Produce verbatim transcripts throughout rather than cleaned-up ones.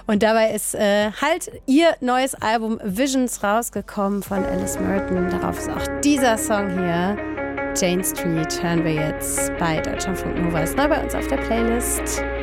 Und dabei ist äh, halt ihr neues Album Visions rausgekommen von Alice Merton. Darauf ist auch dieser Song hier, Jane Street, hören wir jetzt bei Deutschlandfunk Nova. Ist neu bei uns auf der Playlist.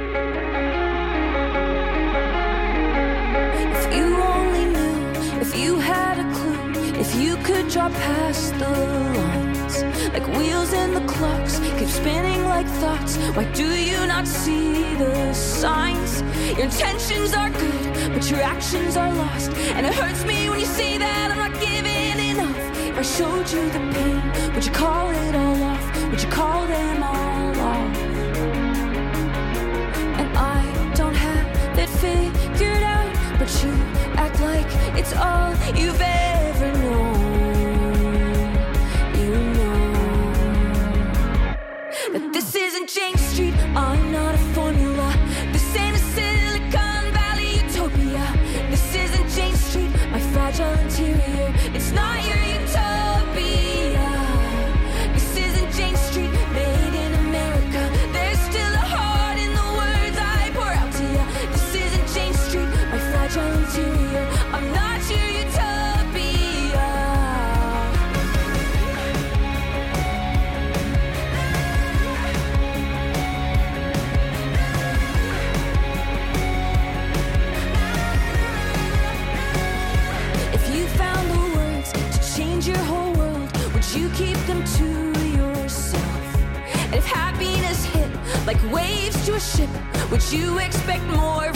If you only knew, if you had a clue, if you could draw past the lines, like wheels in the clocks, keep spinning like thoughts. Why do you not see the signs? Your intentions are good, but your actions are lost. And it hurts me when you say that I'm not giving enough. If I showed you the pain, would you call it all off? Would you call them all off? And I don't have it figured out, but you act like it's all you've ever known. You know that this isn't Jane Street, I'm not a formula. This ain't a Silicon Valley utopia. This isn't Jane Street, my fragile interior. It's not your utopia. This isn't Jane Street, made in America. There's still a heart in the words I pour out to you. This isn't Jane Street, my fragile interior. I'm not your utopia. If you found the words to change your whole world, would you keep them to yourself? And if happiness hit like waves to a ship, would you expect more